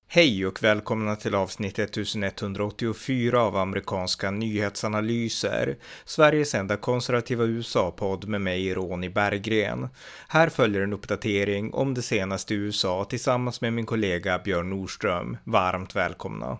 Hej och välkomna till avsnitt 1184 av amerikanska nyhetsanalyser, Sveriges enda konservativa USA-podd med mig, Ronny Berggren. Här följer en uppdatering om det senaste i USA tillsammans med min kollega Björn Nordström. Varmt välkomna.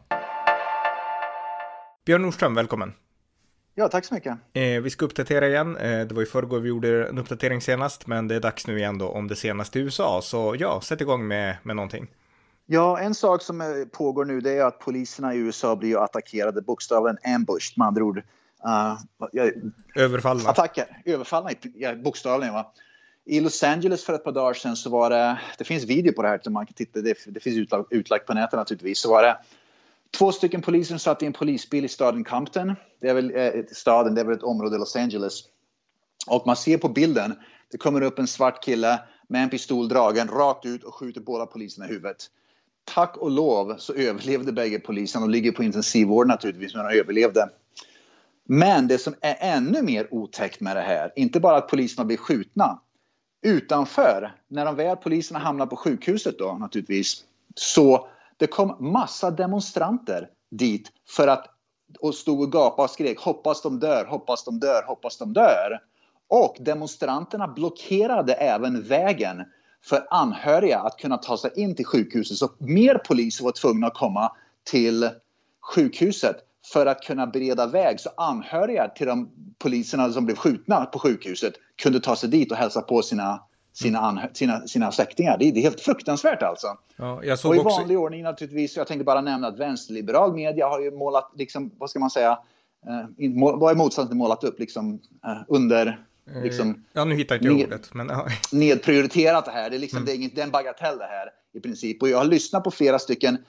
Björn Nordström, välkommen. Ja, tack så mycket. Vi ska uppdatera igen. Det var ju förrgår vi gjorde en uppdatering senast, men det är dags nu igen då om det senaste i USA. Så ja, sätt igång med någonting. Ja, en sak som pågår nu det är att poliserna i USA blir attackerade, bokstavligen ambushed med andra ord. Överfallna. Attacker, överfallna bokstavligen va. I Los Angeles för ett par dagar sedan så var det finns video på det här som man kan titta, det finns utlagt på nätet naturligtvis, så var det 2 stycken poliser som satt i en polisbil i staden Compton. Det är väl det är väl ett område i Los Angeles. Och man ser på bilden, det kommer upp en svart kille med en pistol dragen rakt ut och skjuter båda poliserna i huvudet. Tack och lov så överlevde bägge poliserna och ligger på intensivvård naturligtvis, men de överlevde. Men det som är ännu mer otäckt med det här, inte bara att poliserna blir skjutna, utanför, när poliserna hamnar på sjukhuset då naturligtvis, så det kom massa demonstranter dit för att och stod och gapade och skrek hoppas de dör, hoppas de dör, hoppas de dör. Och demonstranterna blockerade även vägen för anhöriga att kunna ta sig in till sjukhuset. Så mer poliser var tvungna att komma till sjukhuset för att kunna bereda väg. Så anhöriga till de poliserna som blev skjutna på sjukhuset kunde ta sig dit och hälsa på sina släktingar. Det är helt fruktansvärt alltså. Ja, jag såg och i också... vanlig ordning naturligtvis, jag tänkte bara nämna att vänsterliberal media har ju målat, liksom, vad ska man säga, vad är motsatsen målat upp liksom, under... Liksom, ja, nu hittar inte jag ordet. Men, ja. Nedprioriterat det här. Det är, liksom, det är en bagatell det här i princip. Och jag har lyssnat på flera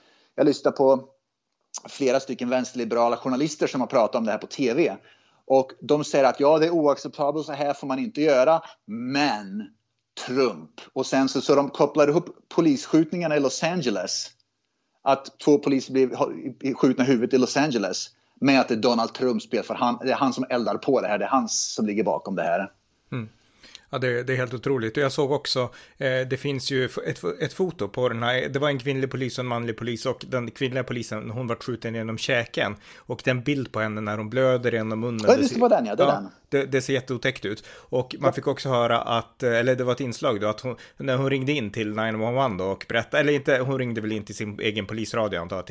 stycken vänsterliberala journalister som har pratat om det här på tv. Och de säger att ja, det är oacceptabelt, så här får man inte göra. Men Trump. Och sen så de kopplar ihop polisskjutningarna i Los Angeles. Att 2 poliser blev skjutna i huvudet i Los Angeles. Med att det är Donald Trumps spel, för det är han som eldar på det här. Det är han som ligger bakom det här. Mm. Ja, det är helt otroligt. Och jag såg också, det finns ju ett foto på den här, det var en kvinnlig polis och en manlig polis, och den kvinnliga polisen, hon var skjuten genom käken, och den bild på henne när hon blöder genom munnen. Ja, det var den, ja. Det ser jätteotäckt ut. Och man fick också höra att, eller det var ett inslag då, att när hon ringde in till 911 då och berättade, eller inte, hon ringde väl in till sin egen polisradio antar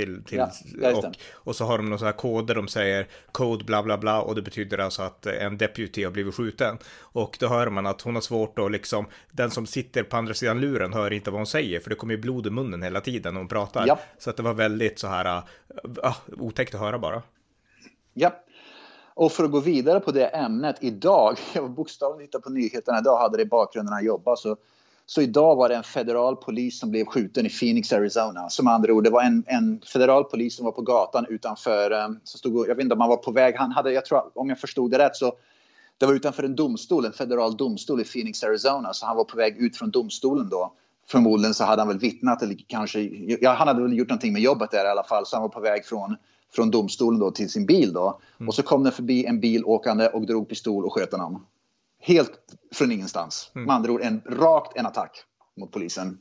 och så har de några så här koder, de säger code bla bla bla, och det betyder alltså att en deputy har blivit skjuten. Och då hör man att hon har svårt att liksom, den som sitter på andra sidan luren hör inte vad hon säger, för det kommer ju blod i munnen hela tiden när hon pratar. Ja. Så att det var väldigt så här otäckt att höra bara. Ja. Och för att gå vidare på det ämnet idag, jag var bokstavligen hittade på nyheterna idag, hade det i bakgrunden när jag jobbade, så idag var det en federal polis som blev skjuten i Phoenix, Arizona. Som andra ord, det var en federal polis som var på gatan utanför, så stod, jag vet inte om han var på väg, jag tror, om jag förstod det rätt, så det var utanför en federal domstol i Phoenix, Arizona, så han var på väg ut från domstolen då. Förmodligen så hade han väl vittnat, eller kanske, han hade väl gjort någonting med jobbet där i alla fall, så han var på väg från domstolen då till sin bil då. Och så kom det förbi en bil åkande och drog pistol och sköt honom. Helt från ingenstans. Med andra ord, en attack mot polisen.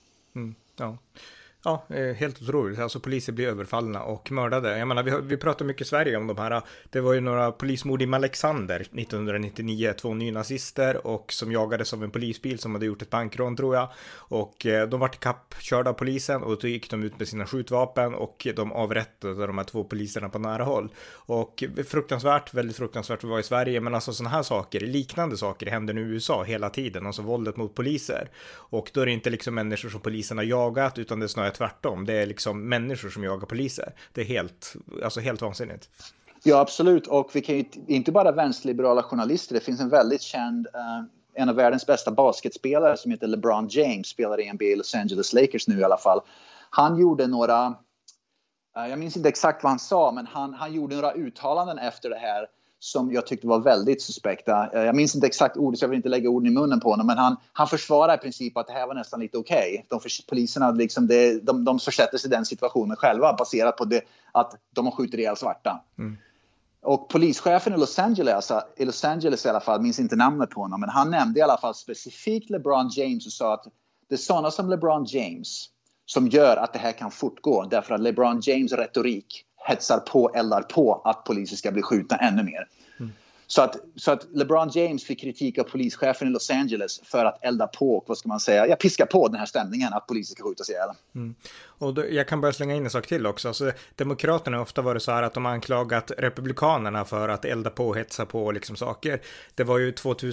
Ja. Ja, helt otroligt. Alltså poliser blir överfallna och mördade. Jag menar, vi pratar mycket i Sverige om de här. Det var ju några polismord i Alexander 1999. 2 nynazister och som jagades av en polisbil som hade gjort ett bankrån, tror jag. Och de var kappkörda av polisen, och då gick de ut med sina skjutvapen och de avrättade de här 2 poliserna på nära håll. Och väldigt fruktansvärt att vara i Sverige. Men alltså sådana här saker, liknande saker händer nu i USA hela tiden. Alltså våldet mot poliser. Och då är det inte liksom människor som polisen har jagat, utan det är snarare tvärtom. Det är liksom människor som jagar poliser. Det är helt vansinnigt. Ja, absolut. Och vi kan ju inte bara vänsterliberala journalister. Det finns en väldigt känd, en av världens bästa basketspelare som heter LeBron James, spelar i NBA Los Angeles Lakers nu i alla fall. Han gjorde några, jag minns inte exakt vad han sa, men han gjorde några uttalanden efter det här som jag tyckte var väldigt suspekta. Jag minns inte exakt ord, så jag vill inte lägga orden i munnen på honom. Men han försvarar i princip att det här var nästan lite okej. Poliserna liksom de försätter sig i den situationen själva, baserat på det, att de har skjutit ihjäl svarta. Och polischefen i Los Angeles i alla fall, minns inte namnet på honom, men han nämnde i alla fall specifikt LeBron James och sa att det är sådana som LeBron James som gör att det här kan fortgå. Därför att LeBron James retorik hetsar på, eldar på att poliser ska bli skjutna ännu mer. Så att LeBron James fick kritik av polischefen i Los Angeles för att elda på och piska på den här stämningen att poliser ska skjutas ihjäl. Och jag kan bara slänga in en sak till också. Alltså, Demokraterna har ofta varit så här att de har anklagat republikanerna för att elda på och hetsa på liksom saker. Det var ju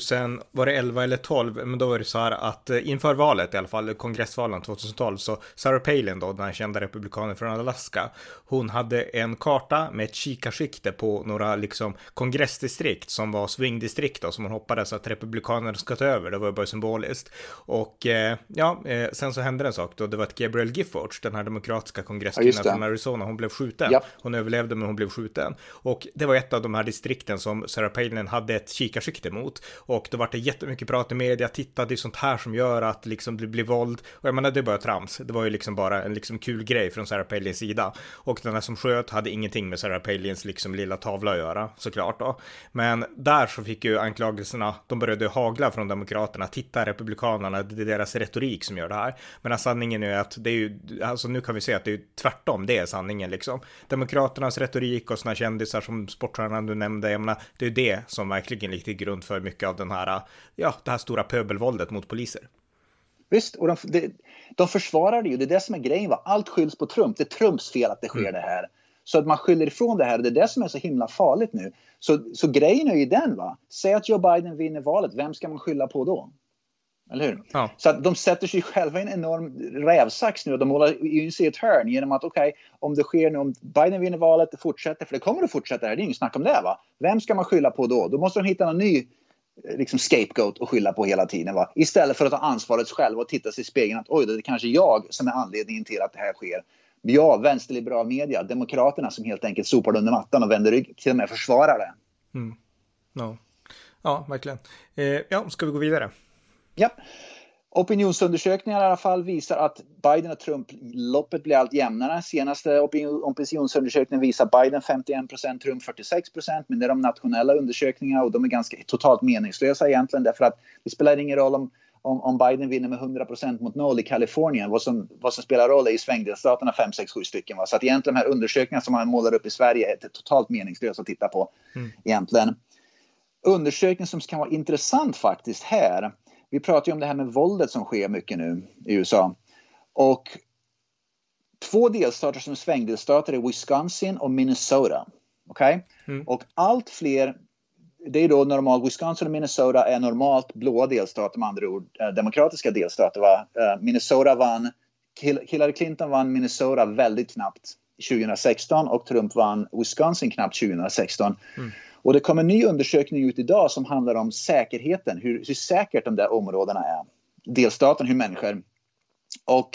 2011 eller 12, men då var det så här att inför valet i alla fall, kongressvalen 2012, så Sarah Palin då, den här kända republikanen från Alaska, hon hade en karta med ett kikarsikte på några liksom kongressdistrikt som var swingdistrikt då, som hon hoppades att republikanerna ska ta över. Det var ju bara symboliskt. Och sen så hände en sak då, det var att Gabrielle Giffords, den här demokratiska kongresskvinnan från Arizona, hon blev skjuten. Yep. Hon överlevde, men hon blev skjuten. Och det var ett av de här distrikten som Sarah Palin hade ett kikarsikte mot. Och då var det jättemycket prat i media, titta, det är sånt här som gör att liksom det blir våld. Och jag menar, det är bara trams. Det var ju liksom bara en liksom kul grej från Sarah Palins sida. Och den här som sköt hade ingenting med Sarah Palins liksom lilla tavla att göra, såklart då. Men där så fick ju anklagelserna, de började hagla från demokraterna. Titta, republikanerna, det är deras retorik som gör det här. Men sanningen är att det är ju, alltså nu kan vi se att det är tvärtom, det är sanningen liksom. Demokraternas retorik och såna kändisar som sportstjärnan du nämnde, jag menar, det är ju det som verkligen ligger till grund för mycket av den här, det här stora pöbelvåldet mot poliser. Visst, och de försvarar det ju, det är det som är grejen, va? Allt skylls på Trump, det är Trumps fel att det sker det här. Så att man skyller ifrån det här, det är det som är så himla farligt nu. Så grejen är ju den, va? Säg att Joe Biden vinner valet, vem ska man skylla på då? Eller hur? Ja. Så att de sätter sig själva i en enorm rävsax nu och de håller in sig i ett hörn genom att om det sker nu, om Biden vinner valet, det fortsätter, för det kommer att fortsätta här, det är ingen snack om det, va? Vem ska man skylla på då? Då måste de hitta någon ny liksom scapegoat att skylla på hela tiden, va? Istället för att ta ansvaret själv och titta sig i spegeln att det är kanske jag som är anledningen till att det här sker. Ja, vänsterliberal media, demokraterna som helt enkelt sopar under mattan och vänder rygg, till och med försvarar det. Ja, verkligen. Ska vi gå vidare? Ja. Opinionsundersökningar i alla fall visar att Biden och Trump-loppet blir allt jämnare. Senaste opinionsundersökningen visar Biden 51%, Trump 46%. Men det är de nationella undersökningarna och de är ganska totalt meningslösa egentligen. Därför att det spelar ingen roll om Biden vinner med 100% mot 0 i Kalifornien. Vad som spelar roll är i svängdelstaterna 5, 6, 7 stycken. Va? Så att egentligen de här undersökningarna som man målar upp i Sverige är totalt meningslösa att titta på egentligen. Undersökning som kan vara intressant faktiskt här. Vi pratar ju om det här med våldet som sker mycket nu i USA. Och 2 delstater som är svängdelstater är Wisconsin och Minnesota. Okej? Och allt fler, det är då normalt, Wisconsin och Minnesota är normalt blåa delstater, med andra ord demokratiska delstater. Va? Minnesota vann, Hillary Clinton vann Minnesota väldigt knappt 2016 och Trump vann Wisconsin knappt 2016. Och det kommer en ny undersökning ut idag som handlar om säkerheten, hur säkert de där områdena är. Delstaten, hur människor. Och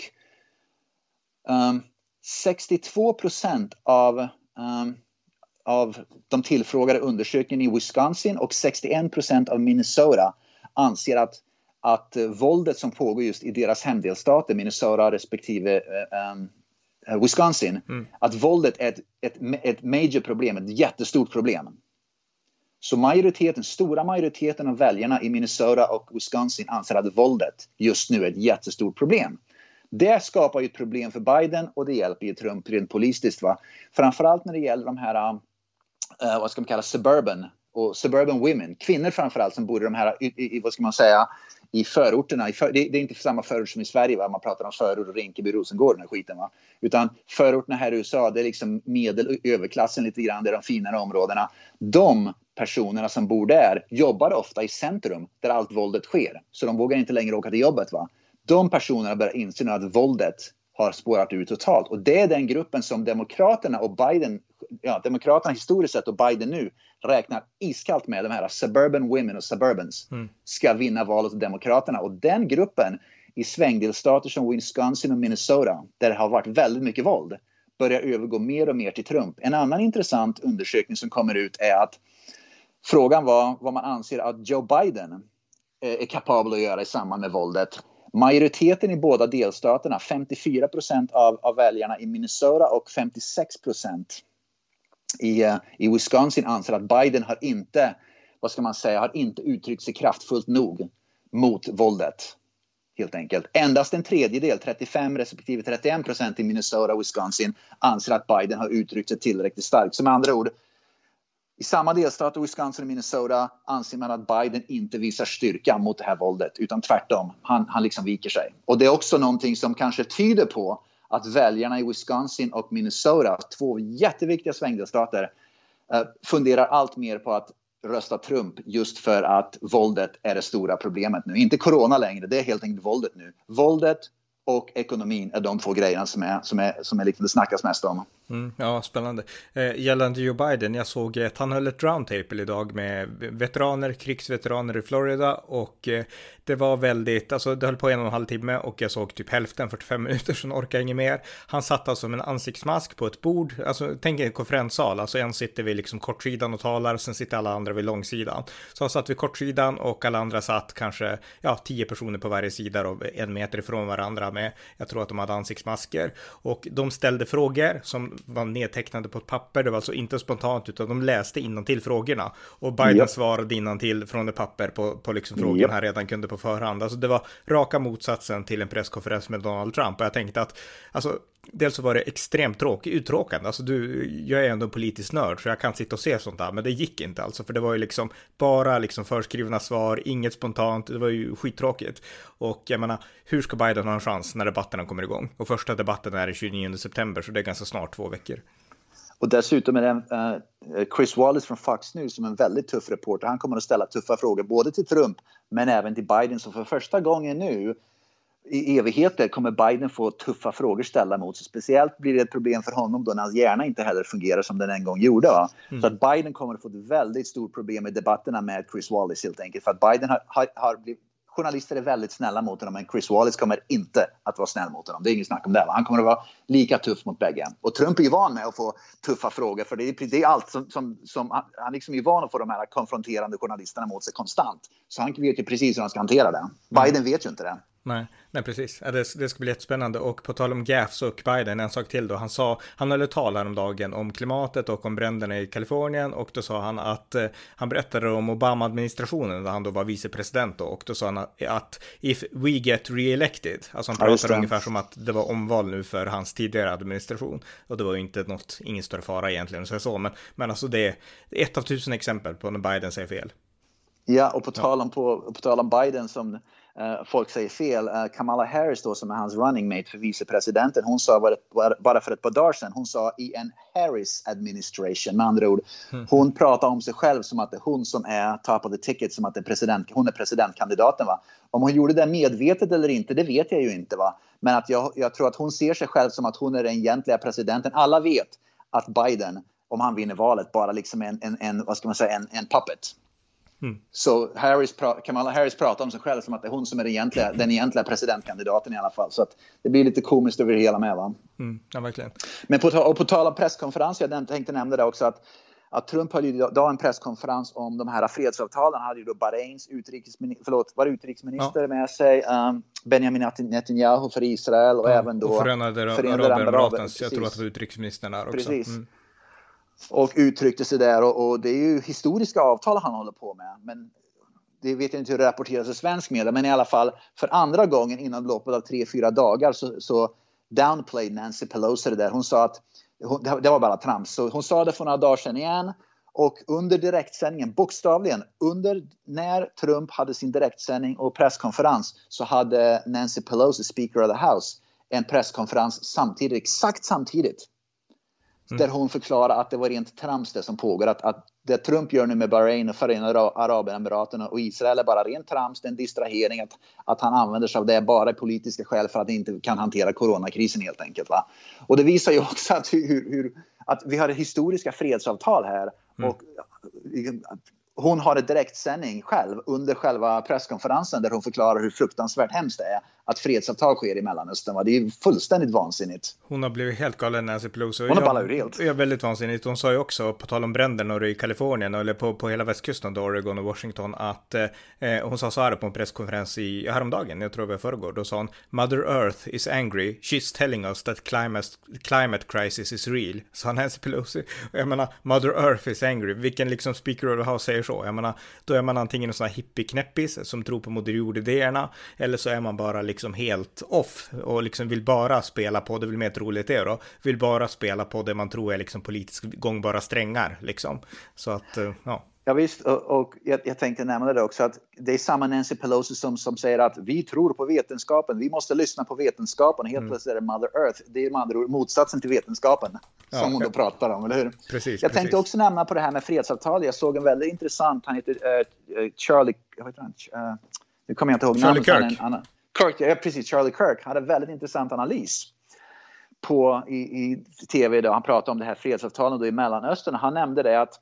62% av de tillfrågade undersökningen i Wisconsin och 61% av Minnesota anser att våldet som pågår just i deras hemdelstater, Minnesota respektive Wisconsin, att våldet är ett major problem, ett jättestort problem. Så stora majoriteten av väljarna i Minnesota och Wisconsin anser att våldet just nu är ett jättestort problem. Det skapar ju ett problem för Biden och det hjälper ju Trump rent politiskt. Va? Framförallt när det gäller de här, vad ska man kalla, suburban women. Kvinnor framförallt som bor i de här, vad ska man säga, i förorterna. Det är inte samma förort som i Sverige, va? Man pratar om förort och Rinkeby, Rosengård, den här skiten. Va? Utan förorterna här i USA, det är liksom medel- och överklassen lite grann, det är de finare områdena. De personerna som bor där jobbar ofta i centrum där allt våldet sker. Så de vågar inte längre åka till jobbet. Va? De personerna börjar inse nu att våldet har spårat ut totalt. Och det är den gruppen som demokraterna och Biden, demokraterna historiskt sett och Biden nu räknar iskallt med, de här suburban women och suburbans ska vinna valet av demokraterna. Och den gruppen i svängdelstater som Wisconsin och Minnesota, där det har varit väldigt mycket våld, börjar övergå mer och mer till Trump. En annan intressant undersökning som kommer ut är att frågan var vad man anser att Joe Biden är kapabel att göra i samband med våldet. Majoriteten i båda delstaterna, 54% av väljarna i Minnesota och 56% i Wisconsin anser att Biden har inte uttryckt sig kraftfullt nog mot våldet. helt enkelt. Endast en tredjedel, 35 respektive 31% i Minnesota och Wisconsin, anser att Biden har uttryckt sig tillräckligt starkt. Som andra ord, i samma delstat, Wisconsin och Minnesota, anser man att Biden inte visar styrka mot det här våldet, utan tvärtom. Han liksom viker sig. Och det är också någonting som kanske tyder på att väljarna i Wisconsin och Minnesota, 2 jätteviktiga svängdelstater, funderar allt mer på att rösta Trump just för att våldet är det stora problemet nu. Inte corona längre, det är helt enkelt våldet nu. Våldet och ekonomin är de 2 grejerna som är liksom det snackas mest om. Ja, spännande. Gällande Joe Biden, jag såg att han höll ett roundtable idag med veteraner, krigsveteraner i Florida, och det var väldigt, alltså det höll på 1,5 timme och jag såg typ hälften, 45 minuter, så orkar inget mer. Han satt alltså med en ansiktsmask på ett bord, alltså tänk en konferenssal, alltså en sitter vid liksom kortsidan och talar, sen sitter alla andra vid långsidan. Så han satt vid kortsidan och alla andra satt kanske 10 personer på varje sida och 1 meter ifrån varandra med, jag tror att de hade ansiktsmasker, och de ställde frågor som var nedtecknade på ett papper. Det var alltså inte spontant, utan de läste innantill frågorna, och Biden svarade innantill från ett papper på liksom frågorna han redan kunde på förhand. Alltså det var raka motsatsen till en presskonferens med Donald Trump, och jag tänkte att alltså, dels så var det extremt uttråkande. Alltså jag är ändå en politisk nörd, så jag kan sitta och se sånt där, men det gick inte alltså, för det var ju liksom bara liksom förskrivna svar, inget spontant, det var ju skittråkigt. Och jag menar, hur ska Biden ha en chans när debatterna kommer igång? Och första debatten är den 29 september, så det är ganska snart, 2 veckor. Och dessutom är det Chris Wallace från Fox News som är en väldigt tuff reporter. Han kommer att ställa tuffa frågor både till Trump men även till Biden, så för första gången nu i evigheter kommer Biden få tuffa frågor ställda mot sig. Speciellt blir det ett problem för honom då när hans hjärna inte heller fungerar som den en gång gjorde. Så att Biden kommer att få ett väldigt stort problem i debatterna med Chris Wallace helt enkelt. För att Biden har blivit, journalister är väldigt snälla mot honom, men Chris Wallace kommer inte att vara snäll mot honom. Det är ingen snack om det. Han kommer att vara lika tuff mot bägge. Och Trump är ju van med att få tuffa frågor, för det är allt som han liksom är van att få de här konfronterande journalisterna mot sig konstant. Så han vet ju precis hur han ska hantera det. Biden vet ju inte det. Nej, precis. Ja, det ska bli jättespännande. Och på tal om gaffes och Biden, en sak till då. Han höll ett tal här om dagen om klimatet och om bränderna i Kalifornien, och då sa han att han berättade om Obama-administrationen där han då var vicepresident då, och då sa han att if we get re-elected, alltså han pratade ungefär som att det var omval nu för hans tidigare administration, och det var ju inte ingen större fara egentligen så, men alltså det är 1 av 1000 exempel på när Biden säger fel. Ja, och på tal om Biden som folk säger fel, Kamala Harris då, som är hans running mate för vicepresidenten, hon sa bara för ett par dagar sedan, hon sa i en Harris administration, med andra ord, hon pratar om sig själv som att det är hon som är top of the ticket, som att det är hon är presidentkandidaten, va. Om hon gjorde det medvetet eller inte, det vet jag ju inte, va. Men att jag tror att hon ser sig själv som att hon är den egentliga presidenten. Alla vet att Biden, om han vinner valet, bara liksom en vad ska man säga, en puppet. Så Kamala Harris pratar om sig själv som att det är hon som är den egentliga presidentkandidaten i alla fall. Så att det blir lite komiskt över det hela med, va? Ja, verkligen. Men på tal om presskonferens, jag tänkte nämna det också, att Trump höll ju idag en presskonferens om de här fredsavtalen. Han hade ju då Bahrains utrikesminister med sig, Benjamin Netanyahu för Israel, och även då Förenade Arabemiraten, jag tror att det var utrikesministern där också. Precis. Och uttryckte sig där, och det är ju historiska avtal han håller på med, men det vet jag inte hur det rapporteras i svensk media, men i alla fall för andra gången inom loppet av 3-4 dagar så downplayed Nancy Pelosi det där. Hon sa att det var bara trams, så hon sa det för några dagar sedan igen, och under direktsändningen, bokstavligen när Trump hade sin direktsändning och presskonferens, så hade Nancy Pelosi, Speaker of the House, en presskonferens exakt samtidigt. Där hon förklarar att det var rent trams det som pågår. Att det Trump gör nu med Bahrain och Förenade Arabemiraten och Israel är bara rent trams, det är en distrahering. Att han använder sig av det bara i politiska skäl för att inte kan hantera coronakrisen helt enkelt. Va? Och det visar ju också att vi har historiska fredsavtal här. Och hon har en direktsändning själv under själva presskonferensen där hon förklarar hur fruktansvärt hemskt det är att fredsavtal sker i Mellanöstern. Va? Det är ju fullständigt vansinnigt. Hon har blivit helt galen, Nancy Pelosi. Hon har ballat ur helt. Ja, väldigt vansinnigt. Hon sa ju också, på tal om bränderna i Kalifornien, eller på hela västkusten, då, Oregon och Washington, att hon sa så här på en presskonferens häromdagen, jag tror det var förrgår, då sa hon: Mother Earth is angry, she's telling us that climate crisis is real. Sa Nancy Pelosi. Och jag menar, Mother Earth is angry, vilken liksom speaker of the house säger så? Jag menar, då är man antingen en sån här hippie-knäppis som tror på Moder Jord-idéerna, eller så är man bara liksom helt off och liksom vill bara spela på, det vill mer roligt det då, vill bara spela på det man tror är liksom politiskt gångbara strängar liksom. Så att, ja. Ja visst, och jag tänkte nämna det också, att det är samma Nancy Pelosi som säger att vi tror på vetenskapen, vi måste lyssna på vetenskapen, helt plötsligt är det Mother Earth, det är med andra ord motsatsen till vetenskapen som hon då pratar om, eller hur? Precis, jag tänkte också nämna på det här med fredsavtal, jag såg en väldigt intressant, han heter Charlie, nu kommer jag inte ihåg namnet. Charlie Kirk, ja precis, Charlie Kirk hade en väldigt intressant analys i tv då, han pratade om det här fredsavtalet då i Mellanöstern, han nämnde det att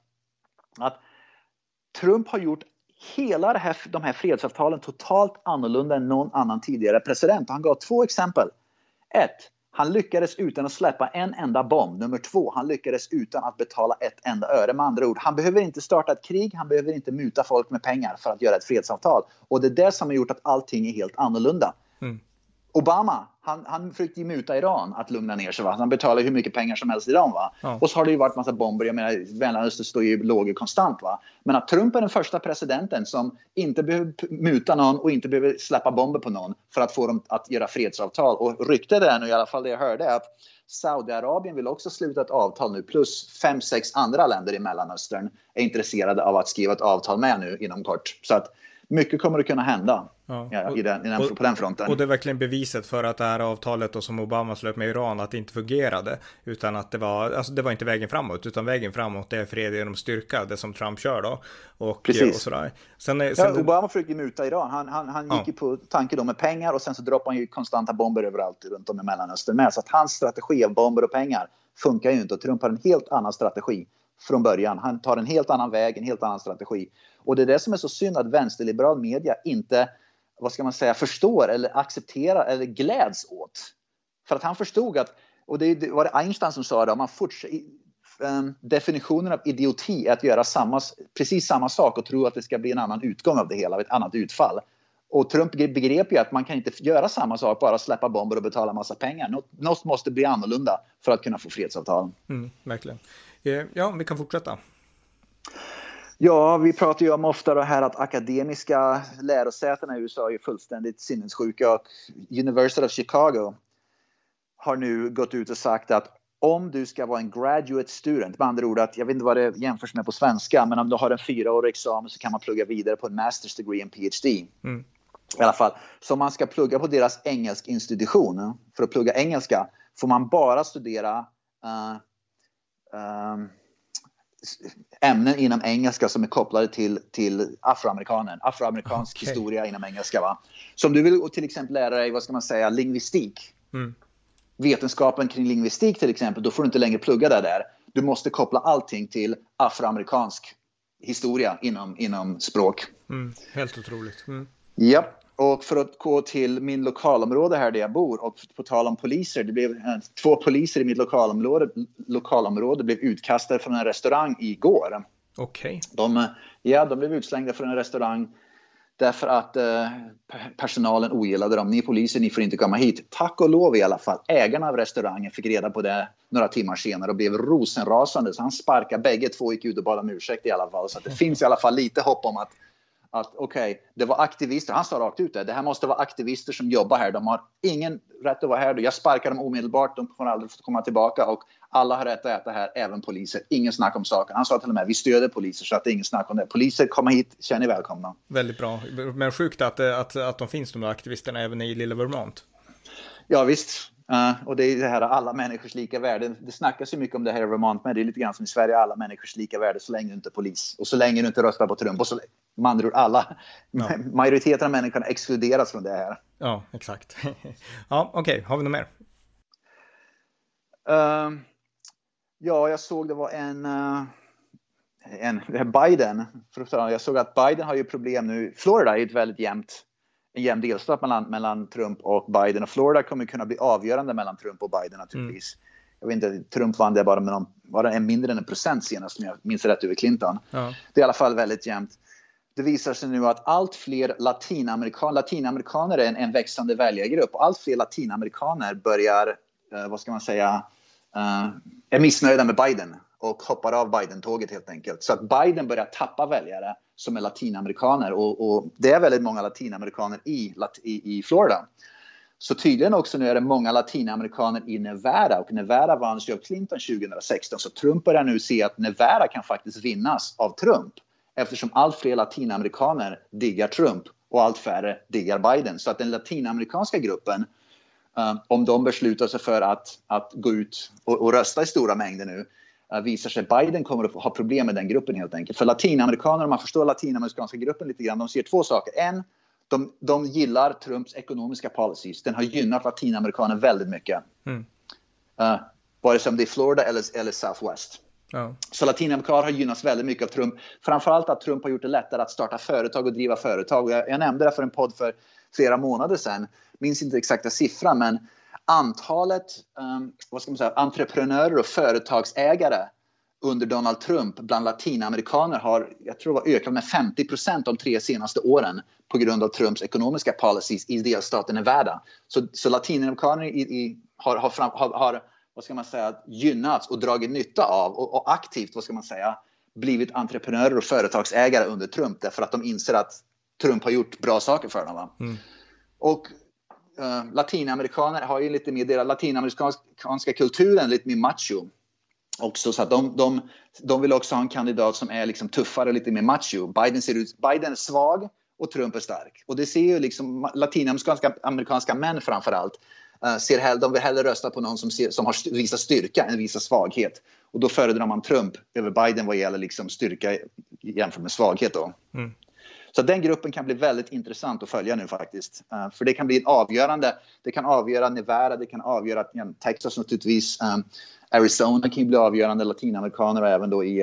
Trump har gjort hela de här fredsavtalen totalt annorlunda än någon annan tidigare president. Han gav 2 exempel. 1. Han lyckades utan att släppa en enda bomb. Nummer 2. Han lyckades utan att betala ett enda öre. Med andra ord, han behöver inte starta ett krig. Han behöver inte muta folk med pengar för att göra ett fredsavtal. Och det är det som har gjort att allting är helt annorlunda. Obama, han försökte ju muta Iran att lugna ner sig. Va? Han betalar hur mycket pengar som helst i Iran. Va? Ja. Och så har det ju varit massa bomber. Jag menar, Mellanöstern står ju låg konstant. Va? Men att Trump är den första presidenten som inte behöver muta någon och inte behöver släppa bomber på någon för att få dem att göra fredsavtal. Och ryktet är nu, i alla fall det jag hörde, är att Saudiarabien vill också sluta ett avtal nu. Plus 5-6 andra länder i Mellanöstern är intresserade av att skriva ett avtal med nu inom kort. Så att mycket kommer att kunna hända på den fronten. Och det är verkligen beviset för att det här avtalet då, som Obama slöt med Iran, att det inte fungerade. Utan att det var inte vägen framåt, utan vägen framåt det är fred genom styrka, det som Trump kör då. Och sådär. Obama försökte muta Iran. Han gick ju på tanke då med pengar och sen så droppade han ju konstanta bomber överallt runt om i Mellanöstern med. Så att hans strategi av bomber och pengar funkar ju inte. Och Trump har en helt annan strategi från början. Han tar en helt annan väg, en helt annan strategi. Och det är det som är så synd att vänsterliberal media inte, förstår eller accepterar eller gläds åt. För att han förstod att, och det var det Einstein som sa det, definitionen av idioti är att göra precis samma sak och tro att det ska bli en annan utgång av det hela, ett annat utfall. Och Trump begrep ju att man kan inte göra samma sak, bara släppa bomber och betala massa pengar. Något måste bli annorlunda för att kunna få fredsavtal. Verkligen. Ja, vi kan fortsätta. Ja, vi pratar ju om ofta det här att akademiska lärosäten i USA är fullständigt sinnessjuka. Och University of Chicago har nu gått ut och sagt att om du ska vara en graduate student, med andra ord att, jag vet inte vad det jämförs med på svenska, men om du har en 4-årig examen så kan man plugga vidare på en master's degree, en PhD. I alla fall, så man ska plugga på deras engelsk institution. För att plugga engelska får man bara studera ämnen inom engelska som är kopplade till afroamerikansk historia inom engelska. Va? Så om du vill till exempel lära dig, lingvistik, vetenskapen kring lingvistik till exempel, då får du inte längre plugga där. Du måste koppla allting till afroamerikansk historia inom språk. Helt otroligt. Ja, och för att gå till min lokalområde här där jag bor, och på tal om poliser, det blev 2 poliser i mitt lokalområde blev utkastade från en restaurang igår. Okej. De blev utslängda från en restaurang därför att personalen ogillade dem. Ni poliser, ni får inte komma hit. Tack och lov i alla fall. Ägarna av restaurangen fick reda på det några timmar senare och blev rosenrasande. Så han sparkade bägge 2, gick ut och bad om ursäkt i alla fall. Så att det finns i alla fall lite hopp om att det var aktivister. Han sa rakt ut det här måste vara aktivister som jobbar här. De har ingen rätt att vara här. Jag sparkar dem omedelbart. De får aldrig komma tillbaka. Och alla har rätt att äta här, även poliser. Ingen snack om saken. Han sa till och med, vi stöder poliser så att det är ingen snack om det. Poliser, komma hit, känner er välkomna. Väldigt bra. Men sjukt att de finns, de där aktivisterna, även i lilla Vermont. Ja, visst. Och det är det här alla människors lika värde. Det snackas ju mycket om det här i Vermont, men det är lite grann som i Sverige, alla människors lika värde så länge du inte är polis. Och så länge du inte röstar på Trump. Och så med andra ord, majoriteten av människorna exkluderas från det här. Ja, exakt. Ja, okej. Har vi något mer? Ja, jag såg det var Biden. Jag såg att Biden har ju problem nu. Florida är ett väldigt jämnt en jämn delstat mellan Trump och Biden. Och Florida kommer kunna bli avgörande mellan Trump och Biden naturligtvis. Jag vet inte, Trump vann det bara en mindre än 1% senast, om jag minns rätt, över Clinton. Ja. Det är i alla fall väldigt jämnt. Det visar sig nu att allt fler latinamerikaner är en växande väljargrupp. Och allt fler latinamerikaner börjar, är missnöjda med Biden och hoppar av Biden-tåget helt enkelt. Så att Biden börjar tappa väljare som är latinamerikaner. Och det är väldigt många latinamerikaner i Florida. Så tydligen också nu är det många latinamerikaner i Nevada. Och Nevada vanns ju av Clinton 2016. Så Trump börjar nu se att Nevada kan faktiskt vinnas av Trump. Eftersom allt fler latinamerikaner diggar Trump och allt färre diggar Biden. Så att den latinamerikanska gruppen, om de beslutar sig för att gå ut och rösta i stora mängder nu, visar sig Biden kommer att ha problem med den gruppen helt enkelt. För latinamerikaner, om man förstår latinamerikanska gruppen lite grann, de ser två saker. En, de gillar Trumps ekonomiska policies. Den har gynnat latinamerikaner väldigt mycket. Vare sig det är Florida eller Southwest. Ja. Så latinamerikaner har gynnats väldigt mycket av Trump. Framförallt att Trump har gjort det lättare att starta företag och driva företag. Jag nämnde det för en podd för flera månader sedan. Minns inte exakta siffran, men antalet entreprenörer och företagsägare under Donald Trump bland latinamerikaner har, jag tror, ökat med 50% de 3 senaste åren på grund av Trumps ekonomiska policies i delstaten Nevada. Så latinamerikaner har gynnats och dragit nytta av och aktivt, blivit entreprenörer och företagsägare under Trump, därför att de inser att Trump har gjort bra saker för dem. Och latinamerikaner har ju lite mer, deras latinamerikanska kulturen lite mer macho också, så att de vill också ha en kandidat som är liksom tuffare och lite mer macho. Biden är svag och Trump är stark. Och det ser ju liksom latinamerikanska män framförallt. De vill hellre rösta på någon som har visat styrka än visar svaghet. Och då föredrar man Trump över Biden vad gäller liksom styrka jämfört med svaghet då. Så den gruppen kan bli väldigt intressant att följa nu faktiskt. För det kan bli avgörande. Det kan avgöra Nevada, det kan avgöra Texas naturligtvis. Arizona kan bli avgörande, latinamerikaner och även då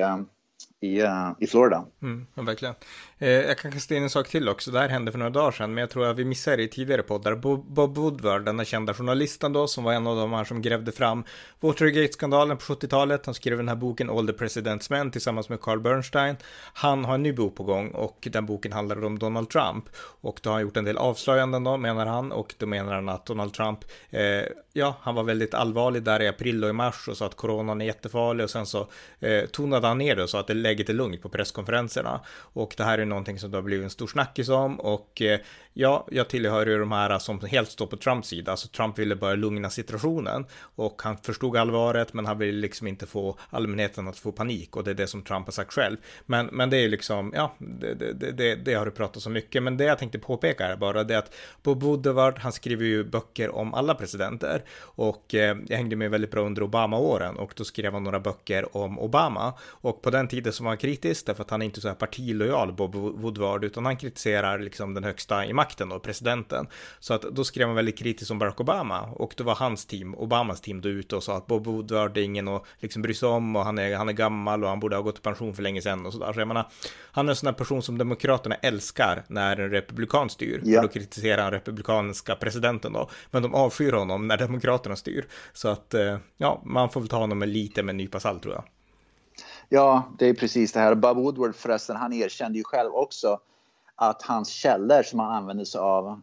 i Florida. Ja, verkligen. Jag kan kasta in en sak till också. Det här hände för några dagar sedan, men jag tror att vi missade det i tidigare poddar. Bob Woodward, den kända journalisten då, som var en av de här som grävde fram Watergate-skandalen på 70-talet. Han skrev den här boken All the President's Men tillsammans med Carl Bernstein. Han har en ny bok på gång och den boken handlar om Donald Trump. Och då har han gjort en del avslöjanden då, menar han. Och då menar han att Donald Trump, han var väldigt allvarlig där i april och i mars och sa att coronan är jättefarlig. Och sen så tonade han ner det och sa att läget är lugnt på presskonferenserna. Och det här är någonting som det har blivit en stor snackis om. Och jag tillhör ju de här som helt står på Trumps sida. Alltså Trump ville bara lugna situationen. Och han förstod allvaret, men han ville liksom inte få allmänheten att få panik. Och det är det som Trump har sagt själv. Men det är liksom, det har du pratat så mycket. Men det jag tänkte påpeka är bara det att Bob Woodward, han skriver ju böcker om alla presidenter. Och jag hängde med väldigt bra under Obama-åren. Och då skrev han några böcker om Obama. Och på den tiden som var kritisk, därför att han är inte så här partilojal, Bob Woodward, utan han kritiserar liksom den högsta i makten då, presidenten. Så att då skrev han väldigt kritiskt om Barack Obama, och då var hans team, Obamas team, då ute och sa att Bob Woodward är ingen att liksom bry sig om, och han är gammal och han borde ha gått i pension för länge sedan och sådär. Så jag menar, han är en sån här person som demokraterna älskar när en republikan styr, för då kritiserar han republikanska presidenten då, men de avskyr honom när demokraterna styr. Så att man får väl ta honom med lite med en nypa salt, tror jag. Ja, det är precis det här. Bob Woodward förresten, han erkände ju själv också att hans källor som han använde sig av...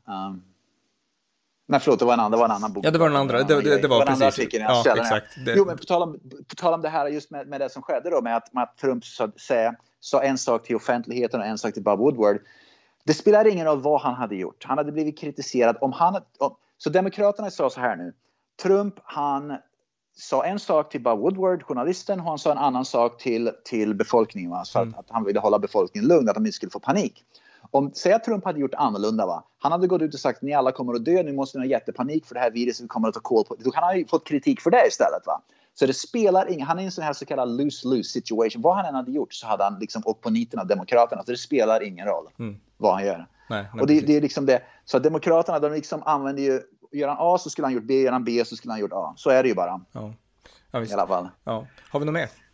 Men förlåt, det var en annan bok. Ja, det var den andra. Det var precis. Artikeln, exakt. Jo, men på tal om det här just med det som skedde då, med att Trump sa en sak till offentligheten och en sak till Bob Woodward. Det spelar ingen roll vad han hade gjort. Han hade blivit kritiserad. Så demokraterna sa så här nu. Trump, han sa en sak till Bob Woodward, journalisten, och han sa en annan sak till befolkningen. Så att han ville hålla befolkningen lugn, att de inte skulle få panik. Säg att Trump hade gjort annorlunda, han hade gått ut och sagt ni alla kommer att dö, nu måste ni ha jättepanik för det här viruset, vi kommer att ta koll på. Då kan han ju fått kritik för det istället, Så det spelar ingen, han är i en sån här så kallad lose-lose situation. Vad han än hade gjort så hade han liksom åkt på niten av demokraterna, så det spelar ingen roll vad han gör. Nej, och det är liksom det. Så demokraterna, de liksom använder ju, gör han A så skulle han gjort B, gör han B så skulle han gjort A. Så är det ju bara. Ja, i alla fall. Ja. Har vi något mer?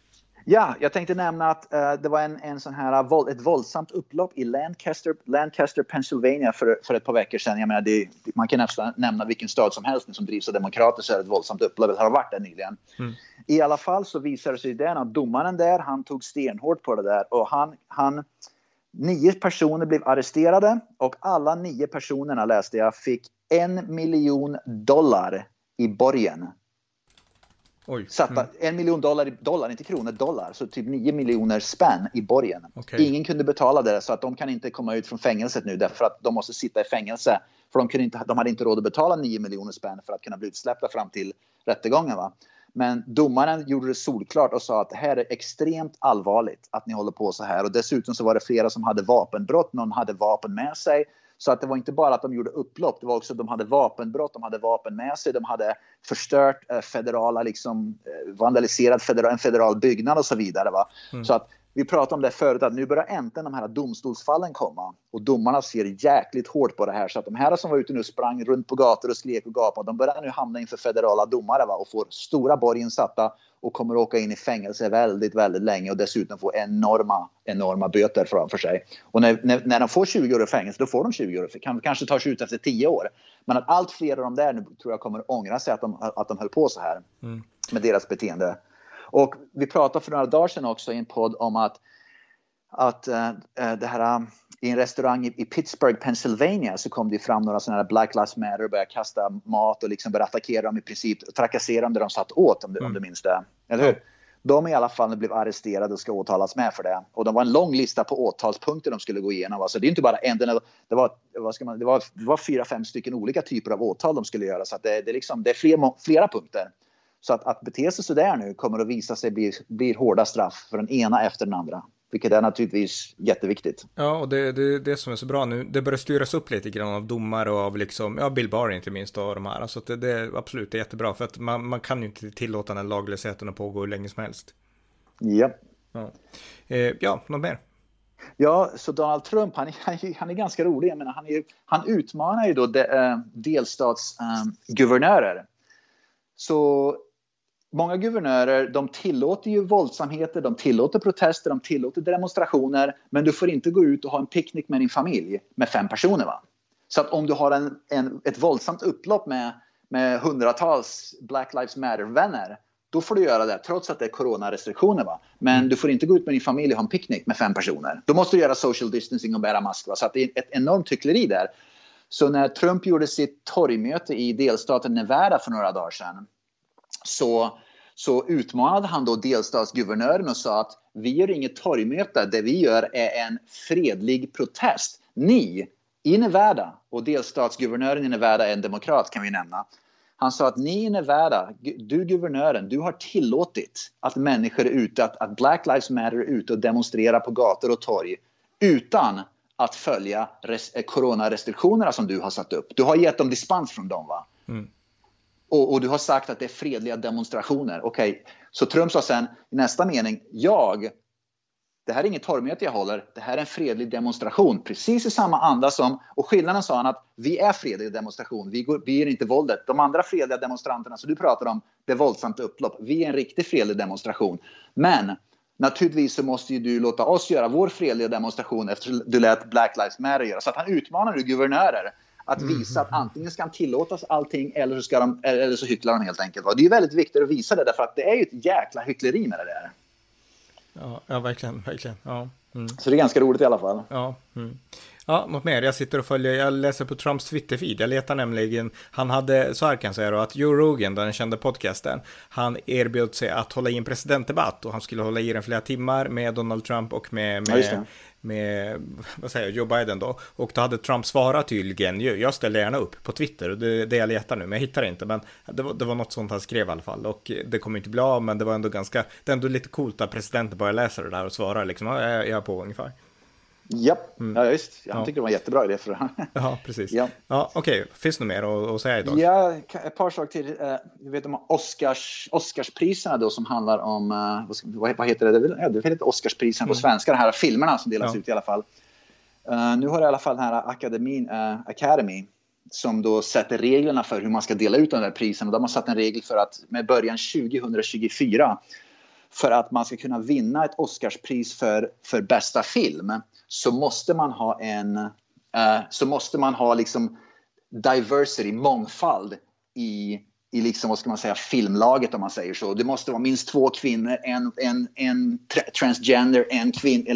Ja, jag tänkte nämna att det var en sån här ett våldsamt upplopp i Lancaster, Pennsylvania för ett par veckor sedan. Jag menar, man kan nästan nämna vilken stad som helst som drivs av demokrater, så är det ett våldsamt upplopp. Det har varit där nyligen. I alla fall så visade sig det att domaren där, han tog stenhårt på det där. Och 9 personer blev arresterade och alla 9 personerna, läste jag, fick $1 miljon i borgen. Oj. Satta $1 miljon dollar, inte kronor, dollar. Så typ 9 miljoner spänn i borgen. Okay. Ingen kunde betala det, så att de kan inte komma ut från fängelset nu, därför att de måste sitta i fängelse. För de hade inte råd att betala 9 miljoner spänn för att kunna bli utsläppta fram till rättegången, va? Men domaren gjorde det solklart och sa att det här är extremt allvarligt att ni håller på så här. Och dessutom så var det flera som hade vapenbrott. Någon hade vapen med sig. Så att det var inte bara att de gjorde upplopp. Det var också att de hade vapenbrott. De hade vapen med sig. De hade förstört federala, vandaliserat en federal byggnad och så vidare. Va? Så att vi pratade om det förut, att nu börjar äntligen de här domstolsfallen komma. Och domarna ser jäkligt hårt på det här. Så att de här som var ute nu sprang runt på gator och skrek och gapade, de börjar nu hamna inför federala domare, va? Och får stora borgen satta och kommer åka in i fängelse väldigt, väldigt länge. Och dessutom får enorma böter framför sig. Och när de får 20 år i fängelse, då får de 20 år. Kanske tar sig ut efter 10 år. Men att allt fler av dem där nu tror jag kommer ångra sig att de höll på så här. Med deras beteende. Och vi pratade för några dagar sedan också i en podd om att det här, i en restaurang i Pittsburgh, Pennsylvania, så kom det fram några sådana här Black Lives Matter och började kasta mat och började attackera dem i princip, trakassera dem där de satt åt, om du minns det. Eller hur? De i alla fall blev arresterade och ska åtalas med för det. Och de var en lång lista på åtalspunkter de skulle gå igenom. Alltså det är inte bara det var 4-5 stycken olika typer av åtal de skulle göra. Så att det är flera punkter. Så att bete sig så där nu kommer att visa sig bli hårda straff för den ena efter den andra. Vilket är naturligtvis jätteviktigt. Ja, och det är det som är så bra nu. Det börjar styras upp lite grann av domar och av Bill Barr inte minst och de här. Så att det är absolut jättebra, för att man kan ju inte tillåta den laglösheten att pågå hur länge som helst. Ja. Något mer? Ja, så Donald Trump, han är ganska rolig. Jag menar, han utmanar ju då delstatsguvernörer. Så många guvernörer, de tillåter ju våldsamheter, de tillåter protester, de tillåter demonstrationer, men du får inte gå ut och ha en picknick med din familj med 5 personer, va? Så att om du har ett våldsamt upplopp med hundratals Black Lives Matter-vänner, då får du göra det trots att det är coronarestriktioner, va? Men du får inte gå ut med din familj och ha en picknick med 5 personer. Då måste du göra social distancing och bära mask, va? Så att det är ett enormt hyckleri där. Så när Trump gjorde sitt torgmöte i delstaten Nevada för några dagar sedan, så utmanade han då delstatsguvernören och sa att vi gör inget torgmöte, det vi gör är en fredlig protest. Ni i Nevada, och delstatsguvernören i Nevada är en demokrat, kan vi nämna. Han sa att ni i Nevada, du guvernören, du har tillåtit att människor är ute, att Black Lives Matter är ute och demonstrerar på gator och torg utan att följa coronarestriktionerna som du har satt upp. Du har gett dem dispens från dem, va? Och du har sagt att det är fredliga demonstrationer. Okej. Så Trump sa sen i nästa mening, det här är inget torgmöte jag håller, det här är en fredlig demonstration. Precis i samma anda som, och skillnaden sa han att vi är fredlig demonstration, vi är inte våldet. De andra fredliga demonstranterna så du pratar om, det är våldsamt upplopp. Vi är en riktig fredlig demonstration. Men naturligtvis så måste ju du låta oss göra vår fredliga demonstration eftersom du lät Black Lives Matter göra. Så att han utmanar nu guvernörer att visa att antingen ska tillåtas allting eller så hycklar de helt enkelt. Och det är väldigt viktigt att visa det, därför att det är ju ett jäkla hyckleri med det där. Ja, verkligen. Ja. Så det är ganska roligt i alla fall. Ja. Ja, något mer. Jag sitter och jag läser på Trumps Twitter-feed. Jag letar nämligen, han hade, så här kan jag säga då, att Joe Rogan, den kände podcasten, han erbjöd sig att hålla i en presidentdebatt och han skulle hålla i den flera timmar med Donald Trump och med Joe Biden då. Och då hade Trump svarat tydligen, jag ställer gärna upp på Twitter, och det jag letar nu, men jag hittar inte, men det var något sånt han skrev i alla fall, och det kommer inte bli av, men det var ändå det är ändå lite coolt att presidenten bara läser det där och svarar liksom, jag är på ungefär. Japp, ja just. Jag tycker det var en jättebra idé för det. Ja, precis. Ja, okej. Finns det något mer att säga idag? Ja, ett par saker till. Vi vet om Oscarspriserna då, som handlar om, vad heter det? Det heter Oscarspriserna på svenska, de här filmerna som delas ut i alla fall. Nu har i alla fall den här Academy som då sätter reglerna för hur man ska dela ut de där priserna. De har satt en regel för att med början 2024 för att man ska kunna vinna ett Oscarspris för bästa film så måste man ha liksom diversity, mångfald i liksom, vad ska man säga, filmlaget om man säger så. Det måste vara minst 2 kvinnor, en transgender, en kvinna,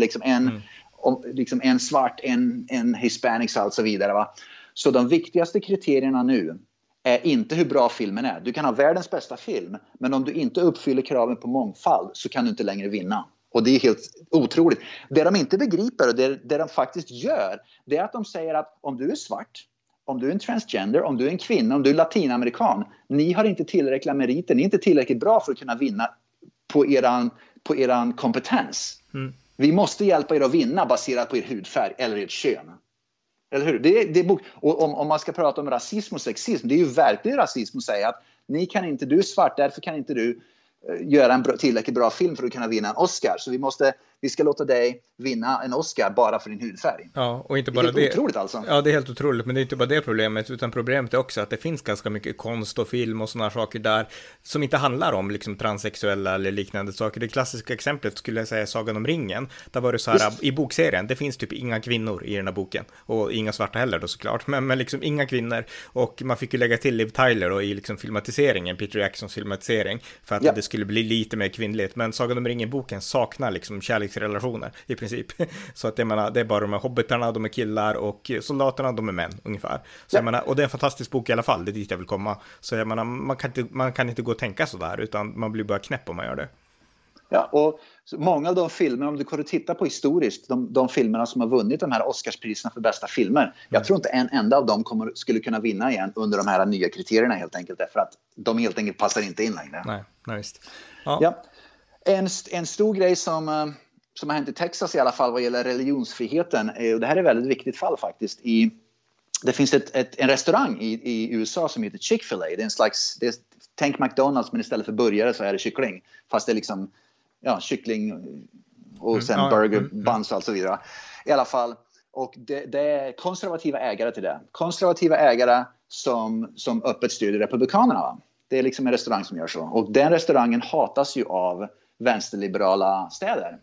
liksom en svart, en hispanic och så vidare. Va? Så de viktigaste kriterierna nu är inte hur bra filmen är. Du kan ha världens bästa film, men om du inte uppfyller kraven på mångfald så kan du inte längre vinna. Och det är helt otroligt. Det de inte begriper och det de faktiskt gör, det är att de säger att om du är svart, om du är en transgender, om du är en kvinna, om du är latinamerikan, ni har inte tillräckliga meriter, ni är inte tillräckligt bra för att kunna vinna på eran kompetens. Vi måste hjälpa er att vinna baserat på er hudfärg eller ert kön. Eller hur? Och om man ska prata om rasism och sexism, det är ju verkligen rasism att säga att du är svart, därför kan inte du göra en tillräckligt bra film för att kunna vinna en Oscar. Så vi ska låta dig vinna en Oscar bara för din hudfärg. Ja, och inte bara det är helt otroligt alltså. Ja, det är helt otroligt, men det är inte bara det problemet, utan problemet är också att det finns ganska mycket konst och film och sådana saker där som inte handlar om liksom transsexuella eller liknande saker. Det klassiska exemplet skulle jag säga är Sagan om ringen. Där var det så här, i bokserien, det finns typ inga kvinnor i den här boken, och inga svarta heller då såklart, men liksom inga kvinnor, och man fick ju lägga till Liv Tyler då, i liksom filmatiseringen, Peter Jacksons filmatisering, för att det skulle bli lite mer kvinnligt, men Sagan om ringen-boken saknar liksom kärleksrelationer i princip. Så att jag menar, det är bara de här hobbitarna, de är killar, och soldaterna, de är män ungefär. Så jag menar, och det är en fantastisk bok i alla fall, det är dit jag vill komma. Så jag menar, man kan inte gå och tänka så där, utan man blir bara knäpp om man gör det. Ja, och många av de filmer, om du går och tittar på historiskt, de filmerna som har vunnit de här Oscarspriserna för bästa filmer, jag tror inte en enda av dem skulle kunna vinna igen under de här nya kriterierna helt enkelt, därför att de helt enkelt passar inte in längre. Nej, just. Ja. En stor grej som har hänt i Texas i alla fall vad gäller religionsfriheten, och det här är ett väldigt viktigt fall faktiskt. Det finns en restaurang i USA som heter Chick-fil-A. Det är en slags, tänk McDonald's, men istället för burgare så är det kyckling. Fast det är liksom kyckling och sen burger, buns och så vidare. I alla fall. Och det är konservativa ägare till det. Konservativa ägare som öppet stödjer republikanerna. Va? Det är liksom en restaurang som gör så. Och den restaurangen hatas ju av vänsterliberala städer.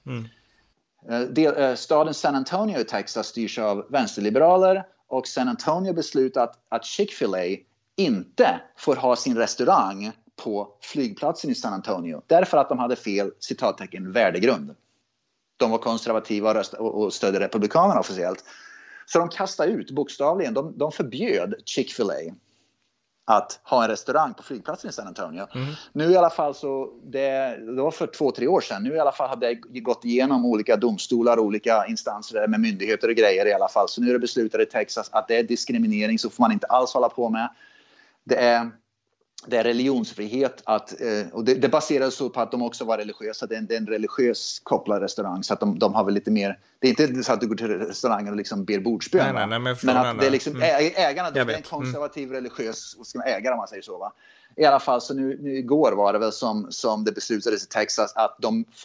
Staden San Antonio i Texas styrs av vänsterliberaler, och San Antonio beslutat att Chick-fil-A inte får ha sin restaurang på flygplatsen i San Antonio, därför att de hade fel, citattecken, värdegrund. De var konservativa och stödde republikanerna officiellt. Så de kastade ut, bokstavligen, de förbjöd Chick-fil-A att ha en restaurang på flygplatsen i San Antonio. Nu i alla fall det var för 2-3 år sedan. Nu i alla fall hade det gått igenom olika domstolar, olika instanser med myndigheter och grejer i alla fall. Så nu är det beslutat i Texas att det är diskriminering, så får man inte alls hålla på med. Det är religionsfrihet och det baseras så på att de också var religiösa. Det är en religiös kopplad restaurang, så att de har väl lite mer. Det är inte så att du går till restaurangen och liksom ber bordsbön. Nej, men att det är liksom ägarna, det är en konservativ religiös ägare om man säger så, va. I alla fall, så nu igår var det väl som det beslutades i Texas att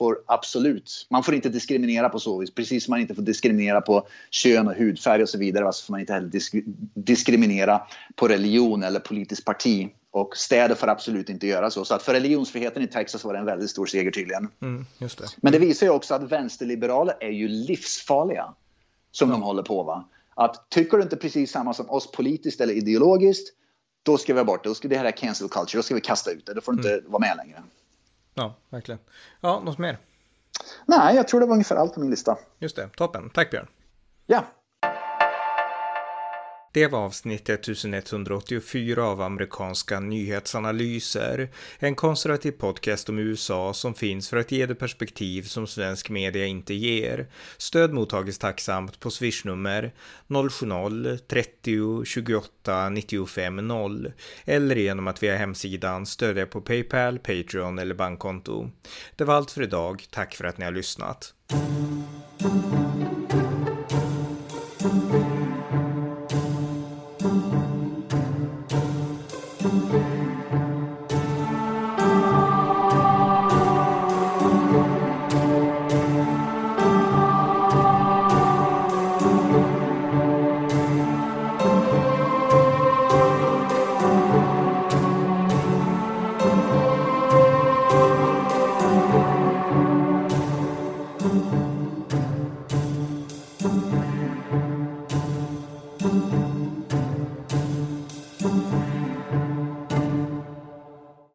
man får inte diskriminera på så vis. Precis som man inte får diskriminera på kön och hudfärg och så vidare, så får man inte heller diskriminera på religion eller politiskt parti. Och städer får absolut inte göra så. Så att för religionsfriheten i Texas var det en väldigt stor seger tydligen. Just det. Men det visar ju också att vänsterliberaler är ju livsfarliga som de håller på, va. Att tycker du inte precis samma som oss politiskt eller ideologiskt, då ska vi bort det. Då ska det här cancel culture, då ska vi kasta ut det. Då får du inte vara med längre. Ja, verkligen. Ja, något mer? Nej, jag tror det var ungefär allt på min lista. Just det, toppen. Tack Björn. Ja. Det var avsnitt 1184 av amerikanska nyhetsanalyser, en konservativ podcast om USA som finns för att ge det perspektiv som svensk media inte ger. Stöd mottages tacksamt på swishnummer 070-30 28 95 0 eller genom att via hemsidan stödja på PayPal, Patreon eller bankkonto. Det var allt för idag, tack för att ni har lyssnat. Hej.